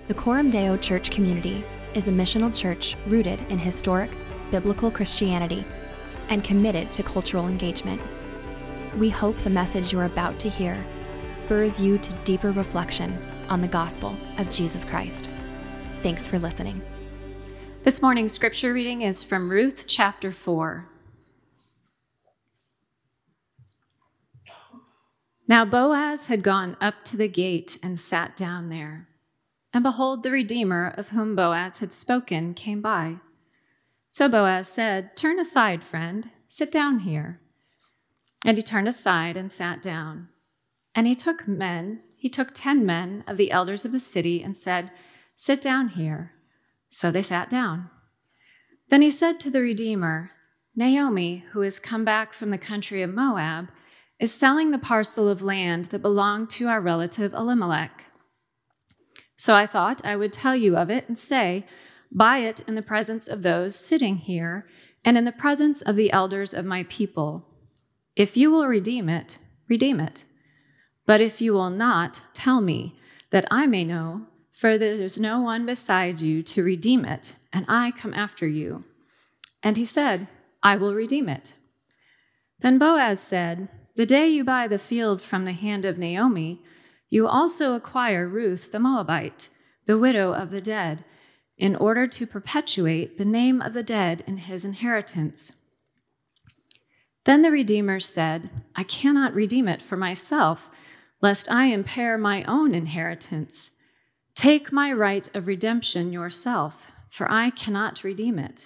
The Coram Deo Church community is a missional church rooted in historic, biblical Christianity and committed to cultural engagement. We hope the message you're about to hear spurs you to deeper reflection on the gospel of Jesus Christ. Thanks for listening. This morning's scripture reading is from Ruth chapter 4. Now Boaz had gone up to the gate and sat down there. And behold, the Redeemer of whom Boaz had spoken came by. So Boaz said, "Turn aside, friend, sit down here." And he turned aside and sat down. And he took 10 men of the elders of the city and said, "Sit down here." So they sat down. Then he said to the Redeemer, "Naomi, who has come back from the country of Moab, is selling the parcel of land that belonged to our relative Elimelech. So I thought I would tell you of it and say, buy it in the presence of those sitting here and in the presence of the elders of my people. If you will redeem it, redeem it. But if you will not, tell me, that I may know, for there is no one beside you to redeem it, and I come after you." And he said, "I will redeem it." Then Boaz said, "The day you buy the field from the hand of Naomi, you also acquire Ruth the Moabite, the widow of the dead, in order to perpetuate the name of the dead in his inheritance." Then the Redeemer said, "I cannot redeem it for myself, lest I impair my own inheritance. Take my right of redemption yourself, for I cannot redeem it."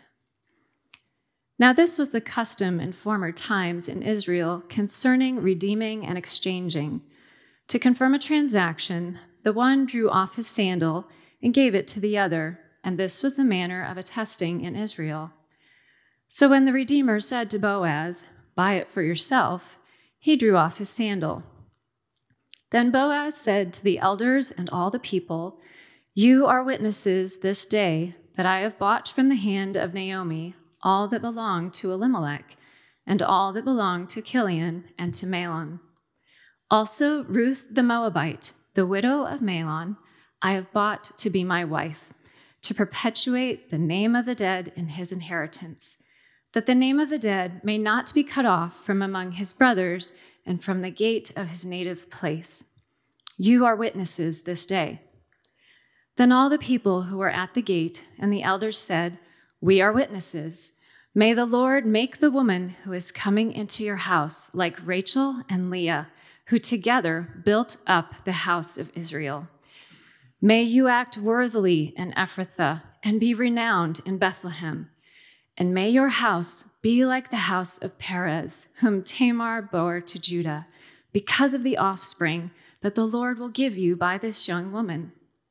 Now this was the custom in former times in Israel concerning redeeming and exchanging. To confirm a transaction, the one drew off his sandal and gave it to the other, and this was the manner of attesting in Israel. So when the Redeemer said to Boaz, "Buy it for yourself," he drew off his sandal. Then Boaz said to the elders and all the people, "You are witnesses this day that I have bought from the hand of Naomi all that belonged to Elimelech, and all that belonged to Chilion and to Mahlon. Also Ruth the Moabite, the widow of Mahlon, I have bought to be my wife, to perpetuate the name of the dead in his inheritance, that the name of the dead may not be cut off from among his brothers and from the gate of his native place. You are witnesses this day." Then all the people who were at the gate and the elders said, "We are witnesses. May the Lord make the woman who is coming into your house like Rachel and Leah, who together built up the house of Israel. May you act worthily in Ephrathah and be renowned in Bethlehem. And may your house be like the house of Perez, whom Tamar bore to Judah, because of the offspring that the Lord will give you by this young woman."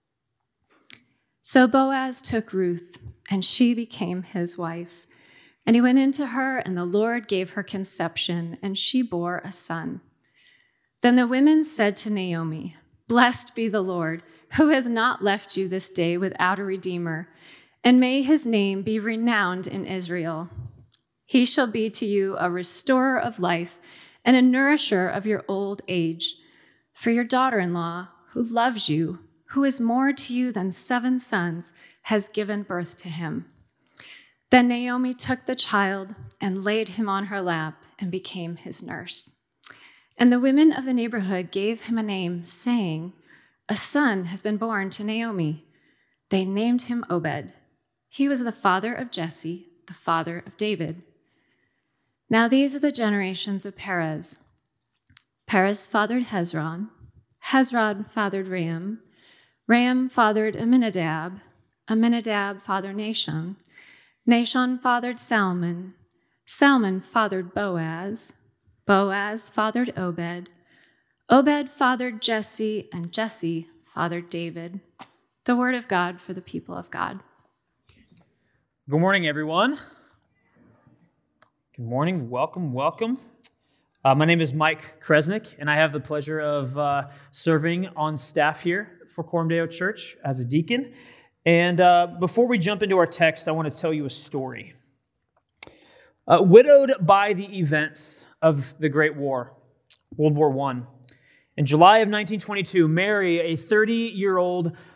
So Boaz took Ruth, and she became his wife. And he went into her, and the Lord gave her conception, and she bore a son. Then the women said to Naomi, "Blessed be the Lord, who has not left you this day without a redeemer, and may his name be renowned in Israel. He shall be to you a restorer of life and a nourisher of your old age. For your daughter-in-law, who loves you, who is more to you than 7 sons, has given birth to him." Then Naomi took the child and laid him on her lap and became his nurse. And the women of the neighborhood gave him a name, saying, "A son has been born to Naomi." They named him Obed. He was the father of Jesse, the father of David. Now these are the generations of Perez. Perez fathered Hezron. Hezron fathered Ram. Ram fathered Amminadab. Amminadab fathered Nahshon. Nahshon fathered Salmon. Salmon fathered Boaz. Boaz fathered Obed. Obed fathered Jesse, and Jesse fathered David. The word of God for the people of God. Good morning, everyone. Good morning. Welcome. My name is Mike Kresnick, and I have the pleasure of serving on staff here for Coram Deo Church as a deacon. And before we jump into our text, I want to tell you a story. Widowed by the events of the Great War, World War I, in July of 1922, Mary, a 30-year-old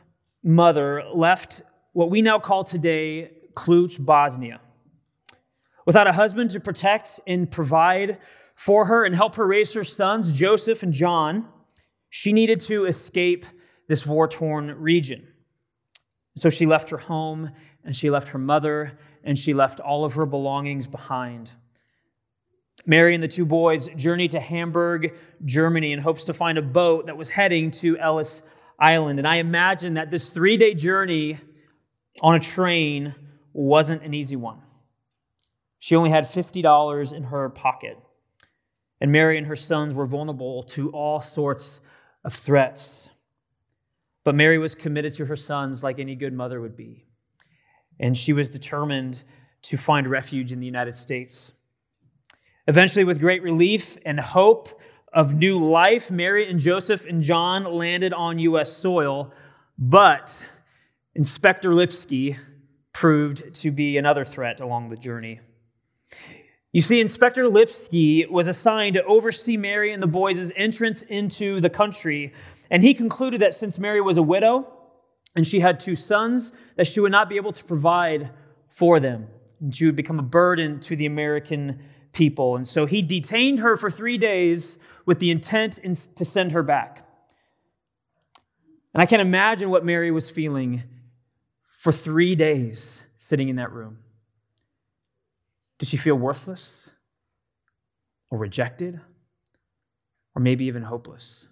mother left what we now call today Cluj, Bosnia. Without a husband to protect and provide for her and help her raise her sons, Joseph and John, she needed to escape this war-torn region. So she left her home, and she left her mother, and she left all of her belongings behind. Mary and the two boys journeyed to Hamburg, Germany, in hopes to find a boat that was heading to Ellis Island. And I imagine that this 3-day journey on a train wasn't an easy one. She only had $50 in her pocket. And Mary and her sons were vulnerable to all sorts of threats. But Mary was committed to her sons like any good mother would be. And she was determined to find refuge in the United States. Eventually, with great relief and hope of new life, Mary and Joseph and John landed on U.S. soil. But Inspector Lipsky proved to be another threat along the journey. You see, Inspector Lipsky was assigned to oversee Mary and the boys' entrance into the country, and he concluded that since Mary was a widow and she had 2 sons, that she would not be able to provide for them, and she would become a burden to the American people. And so he detained her for 3 days with the intent to send her back. And I can imagine what Mary was feeling for 3 days sitting in that room. Did she feel worthless or rejected or maybe even hopeless?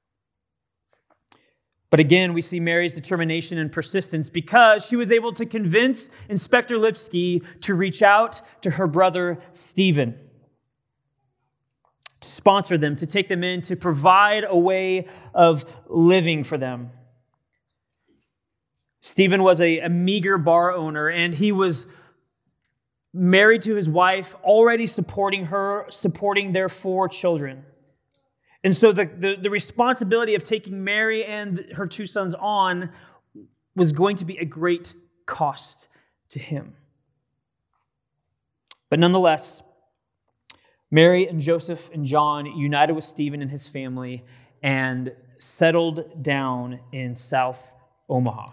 But again, we see Mary's determination and persistence because she was able to convince Inspector Lipsky to reach out to her brother Stephen, to sponsor them, to take them in, to provide a way of living for them. Stephen was a meager bar owner, and he was married to his wife, already supporting her, supporting their 4 children. And so the responsibility of taking Mary and her 2 sons on was going to be a great cost to him. But nonetheless, Mary and Joseph and John united with Stephen and his family and settled down in South Omaha.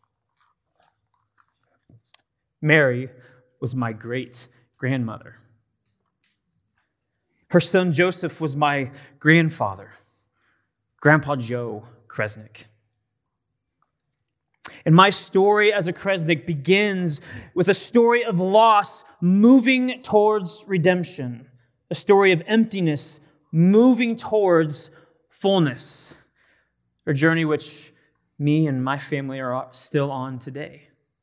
Mary was my great-grandmother. Her son Joseph was my grandfather, Grandpa Joe Kresnick. And my story as a Kresnick begins with a story of loss moving towards redemption, a story of emptiness moving towards fullness, a journey which me and my family are still on today.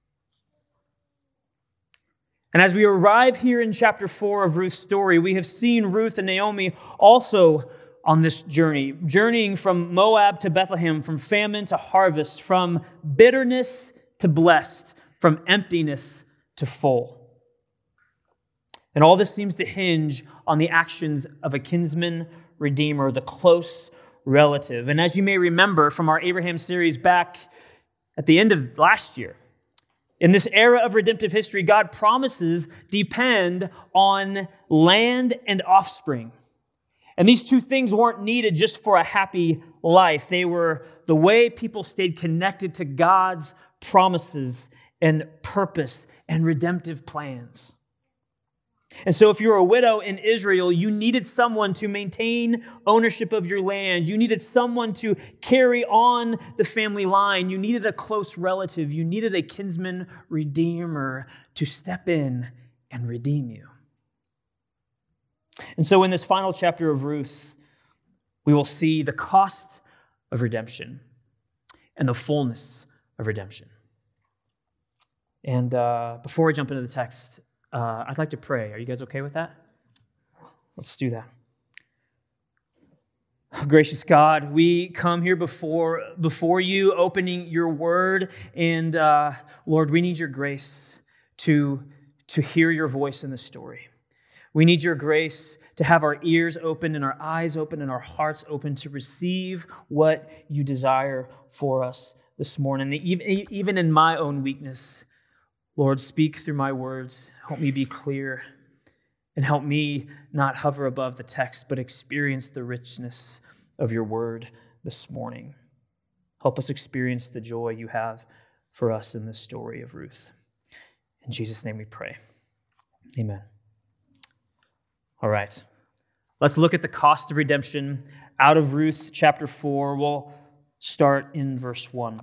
And as we arrive here in chapter 4 of Ruth's story, we have seen Ruth and Naomi also on this journey, journeying from Moab to Bethlehem, from famine to harvest, from bitterness to blessed, from emptiness to full. And all this seems to hinge on the actions of a kinsman redeemer, the close relative. And as you may remember from our Abraham series back at the end of last year, in this era of redemptive history, God promises depend on land and offspring. And these 2 things weren't needed just for a happy life. They were the way people stayed connected to God's promises and purpose and redemptive plans. And so if you were a widow in Israel, you needed someone to maintain ownership of your land. You needed someone to carry on the family line. You needed a close relative. You needed a kinsman redeemer to step in and redeem you. And so in this final chapter of Ruth, we will see the cost of redemption and the fullness of redemption. And before I jump into the text, I'd like to pray. Are you guys okay with that? Let's do that. Gracious God, we come here before you, opening your word. And Lord, we need your grace to hear your voice in the story. We need your grace to have our ears open and our eyes open and our hearts open to receive what you desire for us this morning. Even in my own weakness, Lord, speak through my words. Help me be clear and help me not hover above the text, but experience the richness of your word this morning. Help us experience the joy you have for us in this story of Ruth. In Jesus' name we pray. Amen. All right. Let's look at the cost of redemption out of Ruth chapter 4. We'll start in verse 1.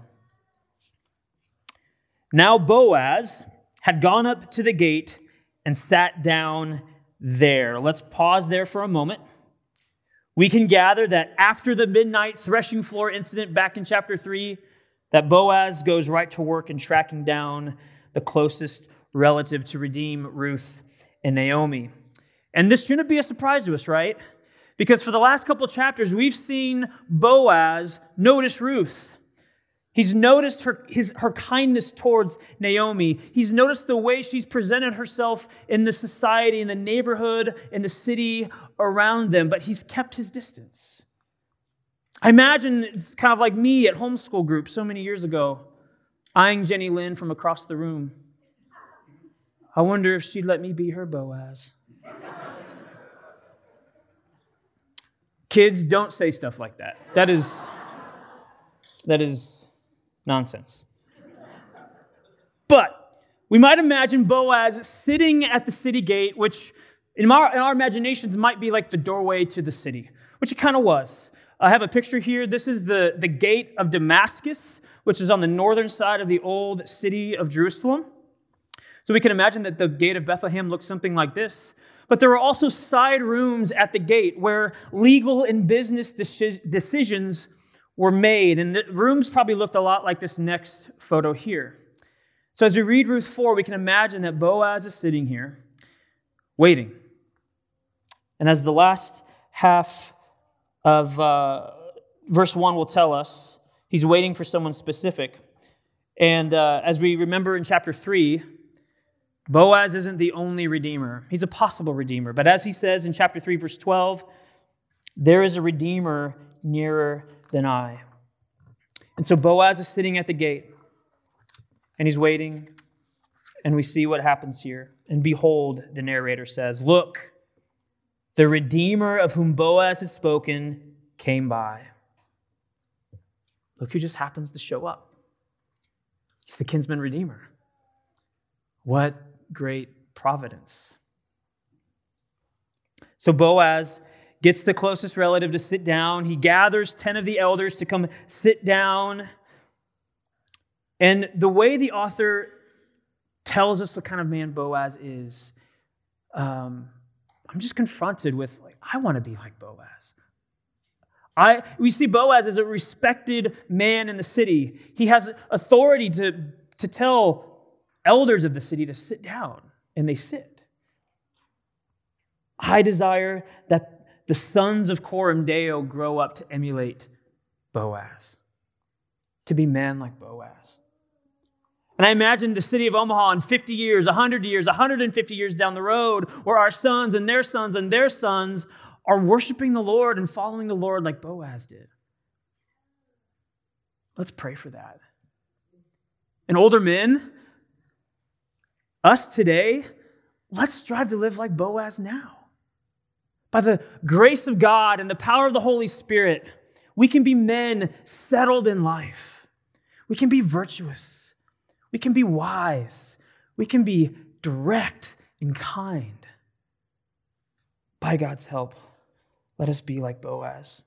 Now Boaz had gone up to the gate and sat down there. Let's pause there for a moment. We can gather that after the midnight threshing floor incident back in chapter 3, that Boaz goes right to work in tracking down the closest relative to redeem Ruth and Naomi. And this shouldn't be a surprise to us, right? Because for the last couple chapters, we've seen Boaz notice Ruth. He's noticed her kindness towards Naomi. He's noticed the way she's presented herself in the society, in the neighborhood, in the city around them, but he's kept his distance. I imagine it's kind of like me at homeschool group so many years ago, eyeing Jenny Lynn from across the room. I wonder if she'd let me be her Boaz. Kids, don't say stuff like that. That is nonsense. But we might imagine Boaz sitting at the city gate, which in our imaginations might be like the doorway to the city, which it kind of was. I have a picture here. This is the gate of Damascus, which is on the northern side of the old city of Jerusalem. So we can imagine that the gate of Bethlehem looks something like this. But there were also side rooms at the gate where legal and business decisions were made. And the rooms probably looked a lot like this next photo here. So as we read Ruth 4, we can imagine that Boaz is sitting here, waiting. And as the last half of verse 1 will tell us, he's waiting for someone specific. And as we remember in chapter 3, Boaz isn't the only redeemer. He's a possible redeemer. But as he says in chapter 3, verse 12, there is a redeemer nearer than I. And so Boaz is sitting at the gate, and he's waiting, and we see what happens here. And behold, the narrator says, look, the redeemer of whom Boaz had spoken came by. Look who just happens to show up. He's the kinsman redeemer. What great providence. So Boaz gets the closest relative to sit down. He gathers 10 of the elders to come sit down. And the way the author tells us what kind of man Boaz is, I'm just confronted with, I want to be like Boaz. We see Boaz as a respected man in the city. He has authority to tell elders of the city to sit down, and they sit. I desire that the sons of Coram Deo grow up to emulate Boaz, to be men like Boaz. And I imagine the city of Omaha in 50 years, 100 years, 150 years down the road, where our sons and their sons and their sons are worshiping the Lord and following the Lord like Boaz did. Let's pray for that. And older men, us today, let's strive to live like Boaz now. By the grace of God and the power of the Holy Spirit, we can be men settled in life. We can be virtuous. We can be wise. We can be direct and kind. By God's help, let us be like Boaz.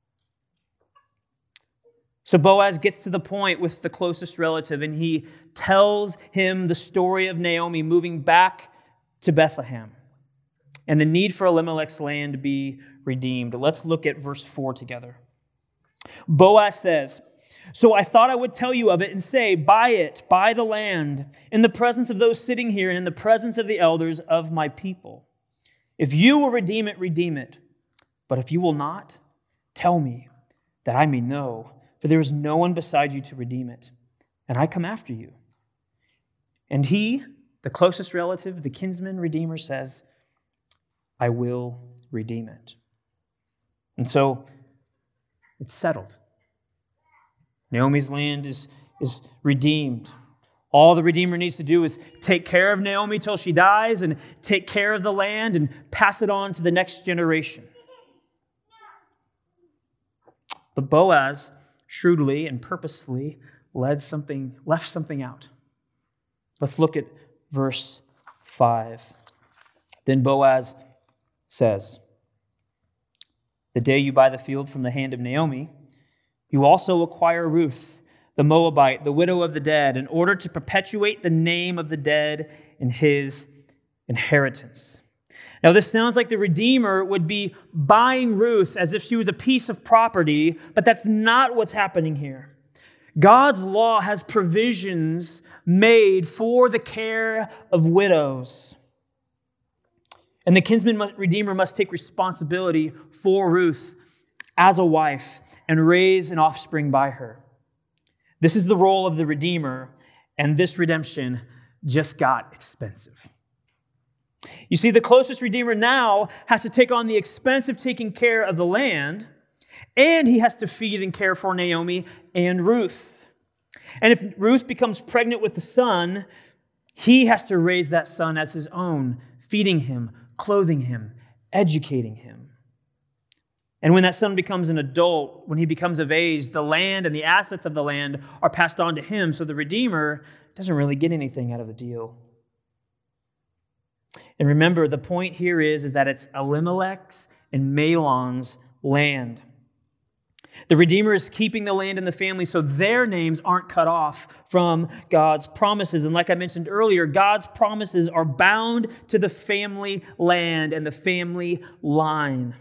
So Boaz gets to the point with the closest relative, and he tells him the story of Naomi moving back to Bethlehem and the need for Elimelech's land to be redeemed. Let's look at verse 4 together. Boaz says, so I thought I would tell you of it and say, buy the land, in the presence of those sitting here and in the presence of the elders of my people. If you will redeem it. But if you will not, tell me, that I may know. For there is no one beside you to redeem it, and I come after you. And he, the closest relative, the kinsman redeemer, says, I will redeem it. And so it's settled. Naomi's land is redeemed. All the redeemer needs to do is take care of Naomi till she dies and take care of the land and pass it on to the next generation. But Boaz shrewdly and purposefully left something out. Let's look at verse 5. Then Boaz says, "The day you buy the field from the hand of Naomi, you also acquire Ruth, the Moabite, the widow of the dead, in order to perpetuate the name of the dead in his inheritance." Now, this sounds like the Redeemer would be buying Ruth as if she was a piece of property, but that's not what's happening here. God's law has provisions made for the care of widows. And the kinsman redeemer must take responsibility for Ruth as a wife and raise an offspring by her. This is the role of the Redeemer, and this redemption just got expensive. You see, the closest Redeemer now has to take on the expense of taking care of the land, and he has to feed and care for Naomi and Ruth. And if Ruth becomes pregnant with the son, he has to raise that son as his own, feeding him, clothing him, educating him. And when that son becomes an adult, when he becomes of age, the land and the assets of the land are passed on to him, so the Redeemer doesn't really get anything out of the deal. And remember, the point here is that it's Elimelech's and Mahlon's land. The Redeemer is keeping the land in the family so their names aren't cut off from God's promises. And like I mentioned earlier, God's promises are bound to the family land and the family line.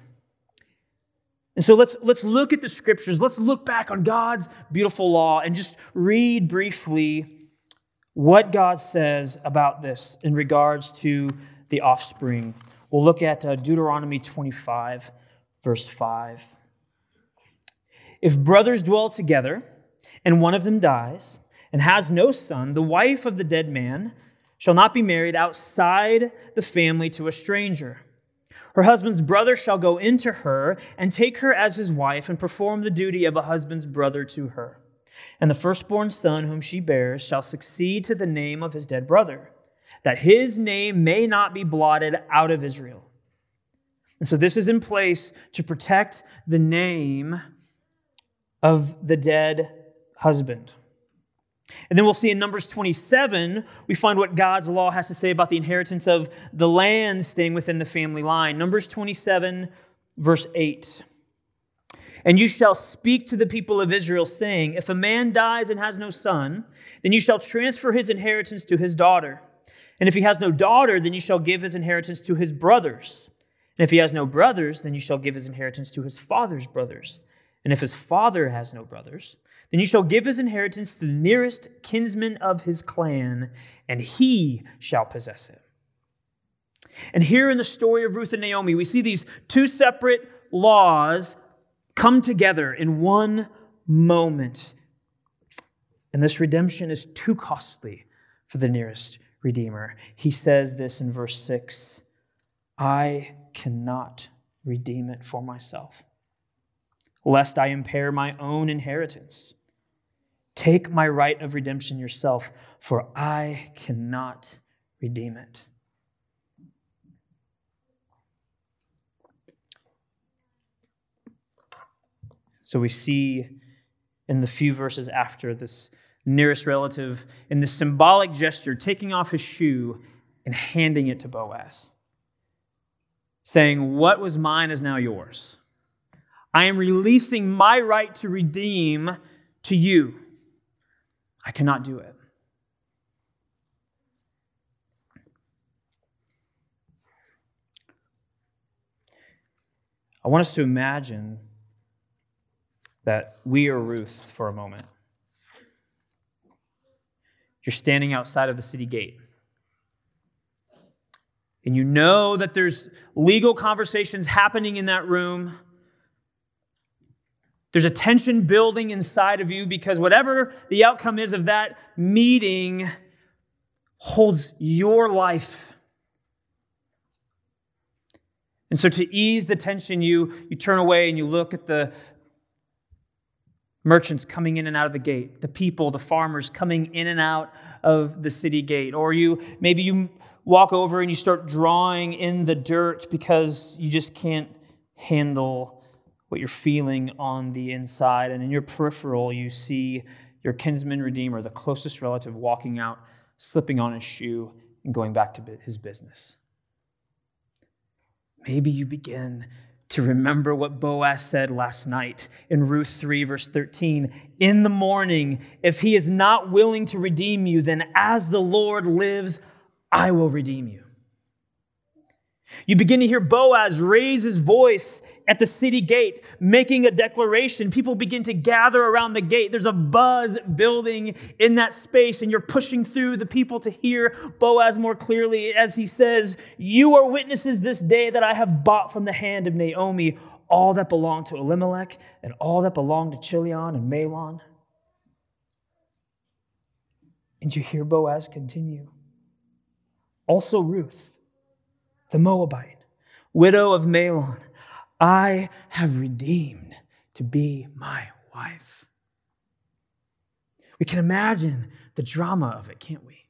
And so let's look at the scriptures. Let's look back on God's beautiful law and just read briefly what God says about this in regards to the offspring. We'll look at Deuteronomy 25, verse 5. "If brothers dwell together, and one of them dies, and has no son, the wife of the dead man shall not be married outside the family to a stranger. Her husband's brother shall go into her, and take her as his wife, and perform the duty of a husband's brother to her. And the firstborn son whom she bears shall succeed to the name of his dead brother, that his name may not be blotted out of Israel." And so this is in place to protect the name of the dead husband. And then we'll see in Numbers 27, we find what God's law has to say about the inheritance of the land staying within the family line. Numbers 27, verse 8. "And you shall speak to the people of Israel, saying, if a man dies and has no son, then you shall transfer his inheritance to his daughter. And if he has no daughter, then you shall give his inheritance to his brothers. And if he has no brothers, then you shall give his inheritance to his father's brothers. And if his father has no brothers, then you shall give his inheritance to the nearest kinsman of his clan, and he shall possess it." And here in the story of Ruth and Naomi, we see these two separate laws come together in one moment. And this redemption is too costly for the nearest Redeemer. He says this in verse 6, "I cannot redeem it for myself, lest I impair my own inheritance. Take my right of redemption yourself, for I cannot redeem it." So we see in the few verses after this nearest relative in this symbolic gesture taking off his shoe and handing it to Boaz, saying, "What was mine is now yours. I am releasing my right to redeem to you. I cannot do it." I want us to imagine that we are Ruth for a moment. You're standing outside of the city gate. And you know that there's legal conversations happening in that room. There's a tension building inside of you because whatever the outcome is of that meeting holds your life. And so to ease the tension, you turn away and you look at the merchants coming in and out of the gate, the people, the farmers coming in and out of the city gate. Or maybe you walk over and you start drawing in the dirt because you just can't handle what you're feeling on the inside. And in your peripheral, you see your kinsman redeemer, the closest relative, walking out, slipping on his shoe, and going back to his business. Maybe you begin to remember what Boaz said last night in Ruth 3, verse 13. In the morning, if he is not willing to redeem you, then as the Lord lives, I will redeem you. You begin to hear Boaz raise his voice at the city gate, making a declaration. People begin to gather around the gate. There's a buzz building in that space, and you're pushing through the people to hear Boaz more clearly as he says, "You are witnesses this day that I have bought from the hand of Naomi all that belonged to Elimelech and all that belonged to Chilion and Mahlon." And you hear Boaz continue. Also Ruth, the Moabite, widow of Mahlon, I have redeemed to be my wife. We can imagine the drama of it, can't we?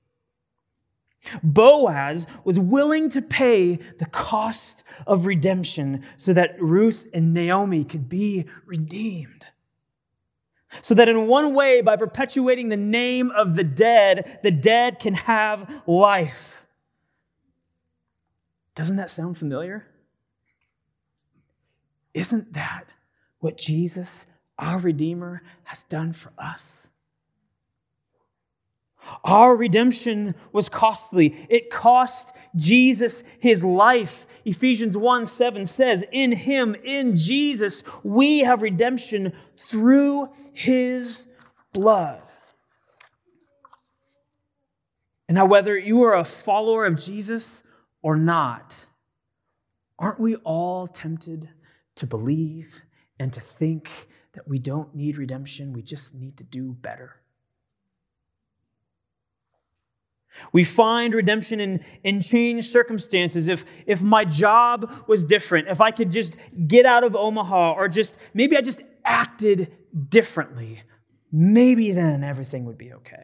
Boaz was willing to pay the cost of redemption so that Ruth and Naomi could be redeemed. So that in one way, by perpetuating the name of the dead can have life. Doesn't that sound familiar? Isn't that what Jesus, our Redeemer, has done for us? Our redemption was costly. It cost Jesus his life. Ephesians 1:7 says, in him, in Jesus, we have redemption through his blood. And now, whether you are a follower of Jesus or not, aren't we all tempted to believe and to think that we don't need redemption, we just need to do better? We find redemption in changed circumstances. If my job was different, if I could just get out of Omaha, or maybe I just acted differently, maybe then everything would be okay.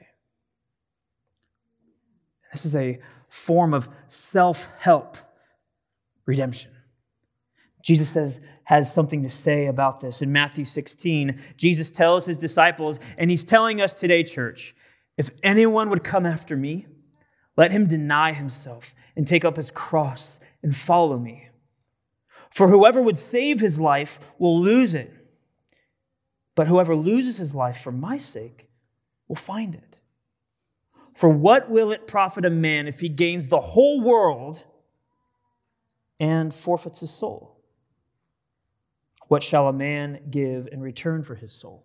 This is a form of self-help redemption. Jesus has something to say about this. In Matthew 16, Jesus tells his disciples, and he's telling us today, church, if anyone would come after me, let him deny himself and take up his cross and follow me. For whoever would save his life will lose it, but whoever loses his life for my sake will find it. For what will it profit a man if he gains the whole world and forfeits his soul? What shall a man give in return for his soul?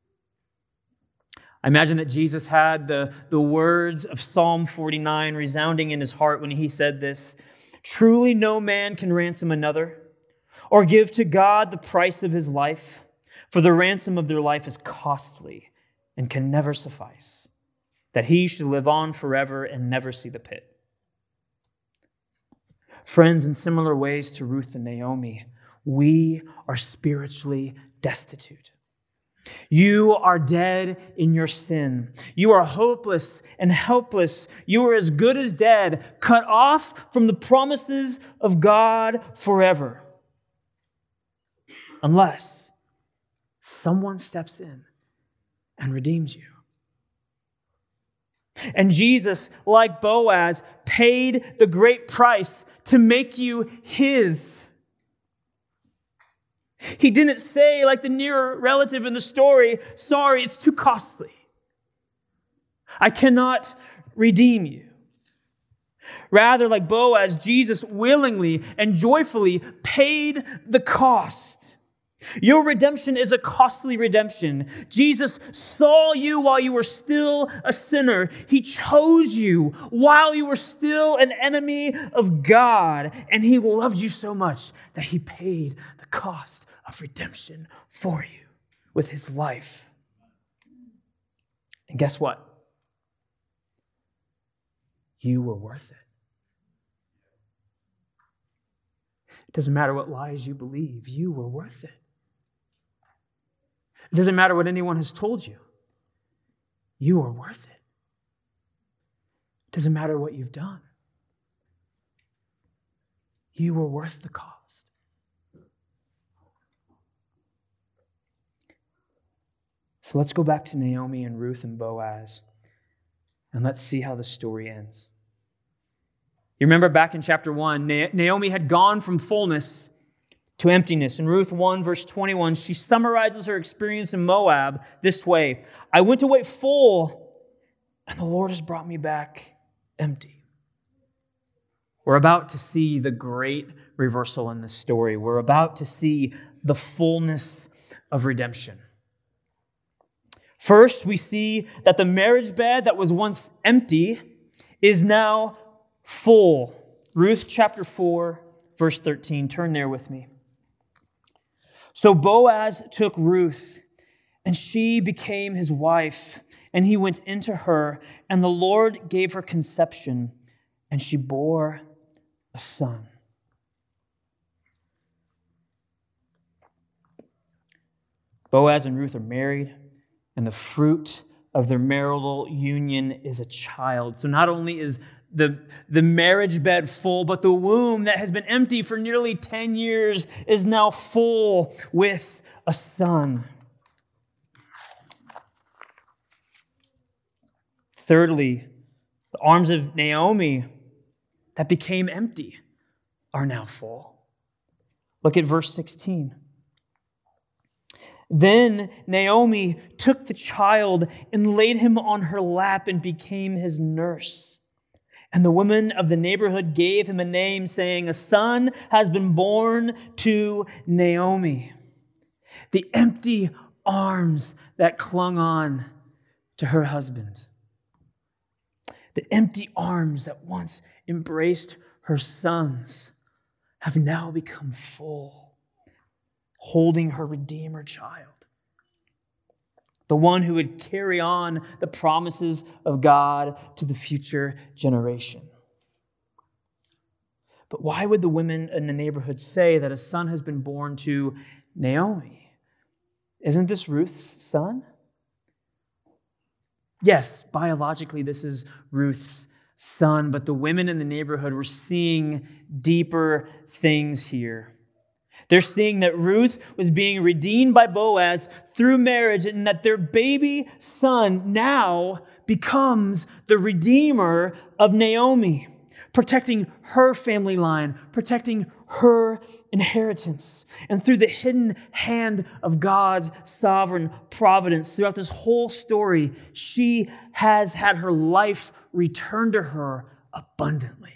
I imagine that Jesus had the words of Psalm 49 resounding in his heart when he said this, truly no man can ransom another or give to God the price of his life, for the ransom of their life is costly and can never suffice, that he should live on forever and never see the pit. Friends, in similar ways to Ruth and Naomi, we are spiritually destitute. You are dead in your sin. You are hopeless and helpless. You are as good as dead, cut off from the promises of God forever. Unless someone steps in and redeems you. And Jesus, like Boaz, paid the great price to make you his. He didn't say, like the near relative in the story, sorry, it's too costly. I cannot redeem you. Rather, like Boaz, Jesus willingly and joyfully paid the cost. Your redemption is a costly redemption. Jesus saw you while you were still a sinner. He chose you while you were still an enemy of God. And he loved you so much that he paid the cost of redemption for you with his life. And guess what? You were worth it. It doesn't matter what lies you believe. You were worth it. It doesn't matter what anyone has told you. You are worth it. It doesn't matter what you've done. You were worth the cost. So let's go back to Naomi and Ruth and Boaz, and let's see how the story ends. You remember back in chapter 1, Naomi had gone from fullness to emptiness. In Ruth 1, verse 21, she summarizes her experience in Moab this way: I went away full, and the Lord has brought me back empty. We're about to see the great reversal in this story. We're about to see the fullness of redemption. First, we see that the marriage bed that was once empty is now full. Ruth chapter 4, verse 13. Turn there with me. So Boaz took Ruth, and she became his wife, and he went into her, and the Lord gave her conception, and she bore a son. Boaz and Ruth are married, and the fruit of their marital union is a child. So not only is the marriage bed full, but the womb that has been empty for nearly 10 years is now full with a son. Thirdly, the arms of Naomi that became empty are now full. Look at verse 16. Then Naomi took the child and laid him on her lap and became his nurse. And the women of the neighborhood gave him a name, saying, a son has been born to Naomi. The empty arms that clung on to her husband. The empty arms that once embraced her sons have now become full, holding her Redeemer child, the one who would carry on the promises of God to the future generation. But why would the women in the neighborhood say that a son has been born to Naomi? Isn't this Ruth's son? Yes, biologically this is Ruth's son, but the women in the neighborhood were seeing deeper things here. They're seeing that Ruth was being redeemed by Boaz through marriage, and that their baby son now becomes the redeemer of Naomi, protecting her family line, protecting her inheritance. And through the hidden hand of God's sovereign providence throughout this whole story, she has had her life returned to her abundantly.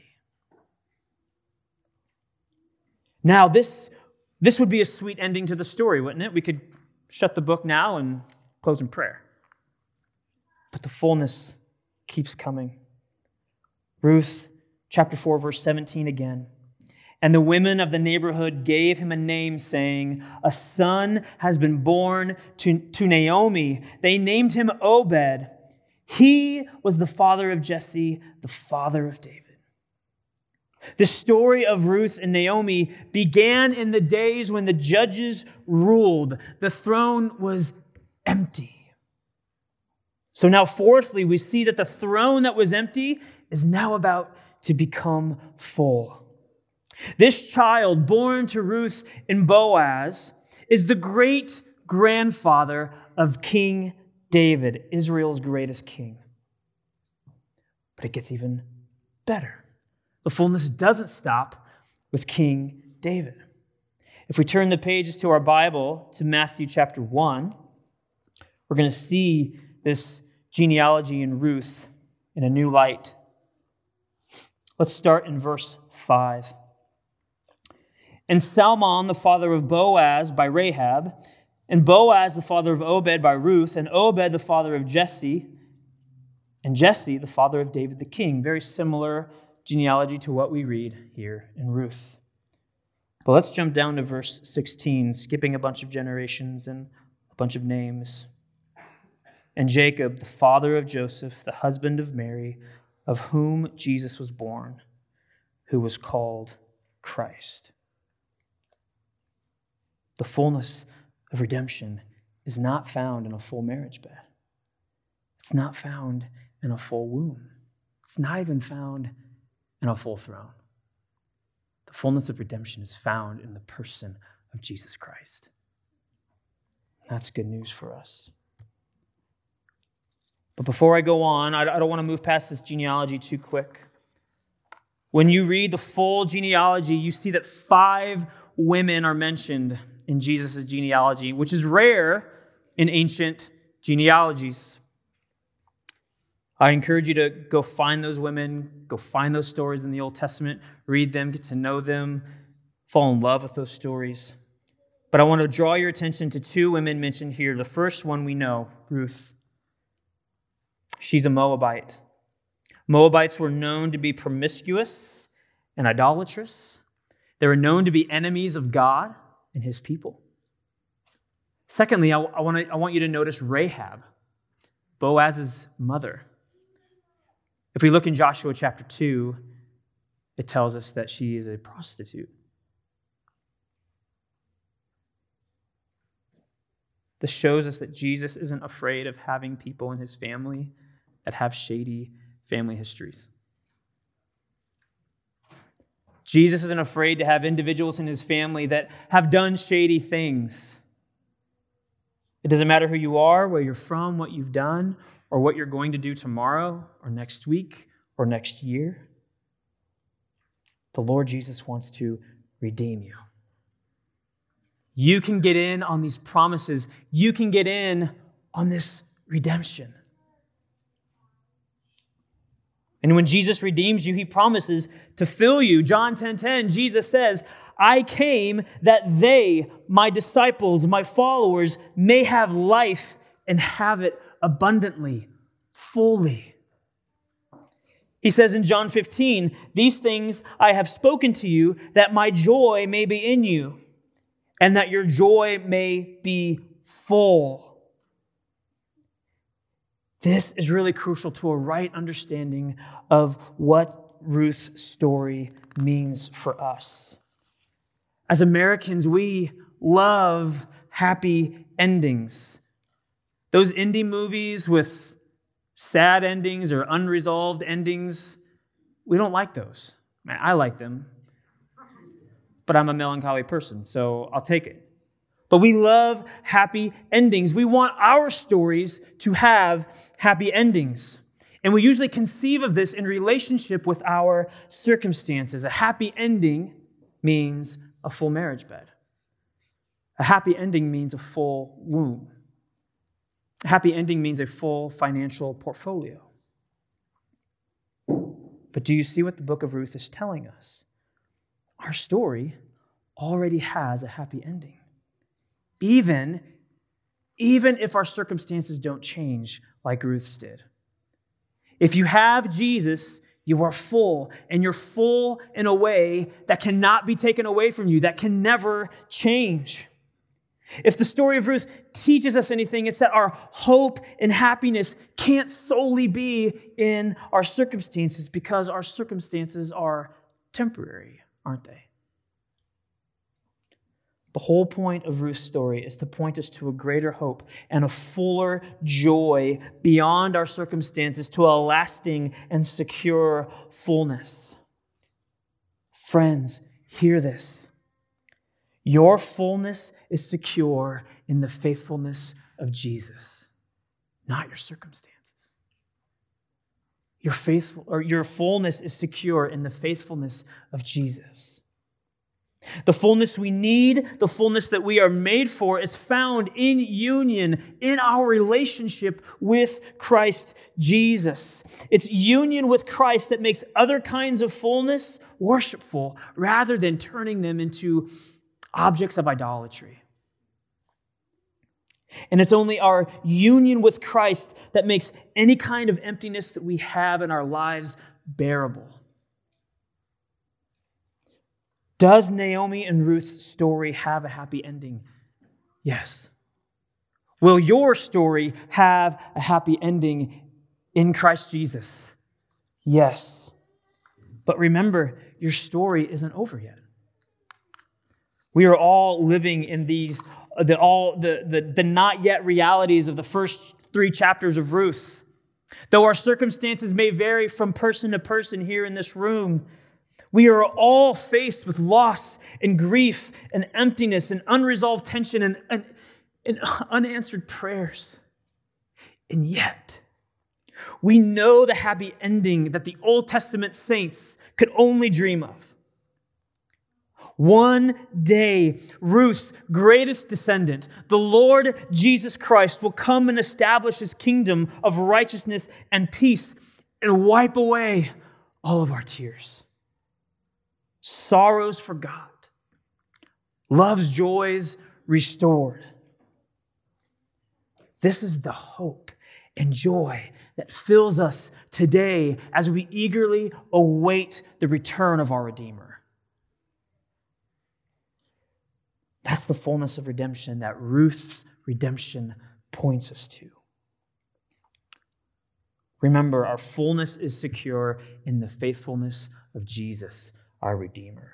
Now, this would be a sweet ending to the story, wouldn't it? We could shut the book now and close in prayer. But the fullness keeps coming. Ruth chapter 4, verse 17 again. And the women of the neighborhood gave him a name, saying, a son has been born to Naomi. They named him Obed. He was the father of Jesse, the father of David. The story of Ruth and Naomi began in the days when the judges ruled. The throne was empty. So now, fourthly, we see that the throne that was empty is now about to become full. This child born to Ruth and Boaz is the great grandfather of King David, Israel's greatest king. But it gets even better. The fullness doesn't stop with King David. If we turn the pages to our Bible to Matthew chapter 1, we're going to see this genealogy in Ruth in a new light. Let's start in verse 5. And Salmon, the father of Boaz by Rahab, and Boaz, the father of Obed by Ruth, and Obed, the father of Jesse, and Jesse, the father of David the king. Very similar genealogy to what we read here in Ruth. But let's jump down to verse 16, skipping a bunch of generations and a bunch of names. And Jacob, the father of Joseph, the husband of Mary, of whom Jesus was born, who was called Christ. The fullness of redemption is not found in a full marriage bed. It's not found in a full womb. It's not even found in a full throne. The fullness of redemption is found in the person of Jesus Christ. That's good news for us. But before I go on, I don't want to move past this genealogy too quick. When you read the full genealogy, you see that 5 women are mentioned in Jesus' genealogy, which is rare in ancient genealogies. I encourage you to go find those women, go find those stories in the Old Testament, read them, get to know them, fall in love with those stories. But I want to draw your attention to 2 women mentioned here. The first one we know, Ruth. She's a Moabite. Moabites were known to be promiscuous and idolatrous. They were known to be enemies of God and his people. Secondly, I want you to notice Rahab, Boaz's mother. If we look in Joshua chapter 2, it tells us that she is a prostitute. This shows us that Jesus isn't afraid of having people in his family that have shady family histories. Jesus isn't afraid to have individuals in his family that have done shady things. It doesn't matter who you are, where you're from, what you've done, or what you're going to do tomorrow or next week or next year. The Lord Jesus wants to redeem you. You can get in on these promises. You can get in on this redemption. And when Jesus redeems you, he promises to fill you. John 10:10, Jesus says, I came that they, my disciples, my followers, may have life and have it abundantly, fully. He says in John 15, these things I have spoken to you, that my joy may be in you, and that your joy may be full. This is really crucial to a right understanding of what Ruth's story means for us. As Americans, we love happy endings. Those indie movies with sad endings or unresolved endings, we don't like those. Man, I like them, but I'm a melancholy person, so I'll take it. But we love happy endings. We want our stories to have happy endings. And we usually conceive of this in relationship with our circumstances. A happy ending means a full marriage bed. A happy ending means a full womb. A happy ending means a full financial portfolio. But do you see what the book of Ruth is telling us? Our story already has a happy ending. Even if our circumstances don't change like Ruth's did. If you have Jesus, you are full, and you're full in a way that cannot be taken away from you, that can never change. If the story of Ruth teaches us anything, it's that our hope and happiness can't solely be in our circumstances, because our circumstances are temporary, aren't they? The whole point of Ruth's story is to point us to a greater hope and a fuller joy beyond our circumstances, to a lasting and secure fullness. Friends, hear this. Your fullness is secure in the faithfulness of Jesus, not your circumstances. Your fullness is secure in the faithfulness of Jesus. The fullness we need, the fullness that we are made for, is found in union, in our relationship with Christ Jesus. It's union with Christ that makes other kinds of fullness worshipful, rather than turning them into objects of idolatry. And it's only our union with Christ that makes any kind of emptiness that we have in our lives bearable. Does Naomi and Ruth's story have a happy ending? Yes. Will your story have a happy ending in Christ Jesus? Yes. But remember, your story isn't over yet. We are all living in the not yet realities of the first 3 chapters of Ruth. Though our circumstances may vary from person to person here in this room, we are all faced with loss and grief and emptiness and unresolved tension and unanswered prayers. And yet, We know the happy ending that the Old Testament saints could only dream of. One day, Ruth's greatest descendant, the Lord Jesus Christ, will come and establish his kingdom of righteousness and peace and wipe away all of our tears. Sorrows forgot. Love's joys restored. This is the hope and joy that fills us today as we eagerly await the return of our Redeemer. That's the fullness of redemption that Ruth's redemption points us to. Remember, our fullness is secure in the faithfulness of Jesus, our Redeemer.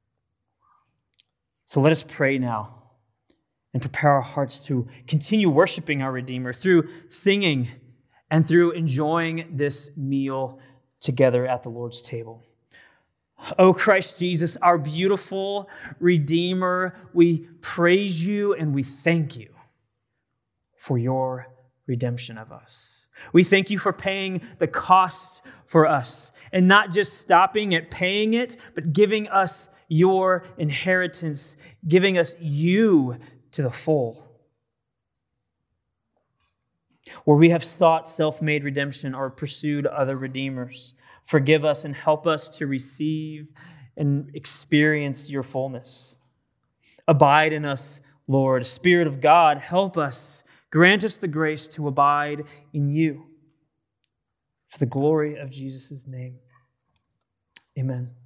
So let us pray now and prepare our hearts to continue worshiping our Redeemer through singing and through enjoying this meal together at the Lord's table. O Christ Jesus, our beautiful Redeemer, we praise you and we thank you for your redemption of us. We thank you for paying the cost for us and not just stopping at paying it, but giving us your inheritance, giving us you to the full. Where we have sought self-made redemption or pursued other redeemers, forgive us and help us to receive and experience your fullness. Abide in us, Lord. Spirit of God, help us. Grant us the grace to abide in you. For the glory of Jesus' name. Amen.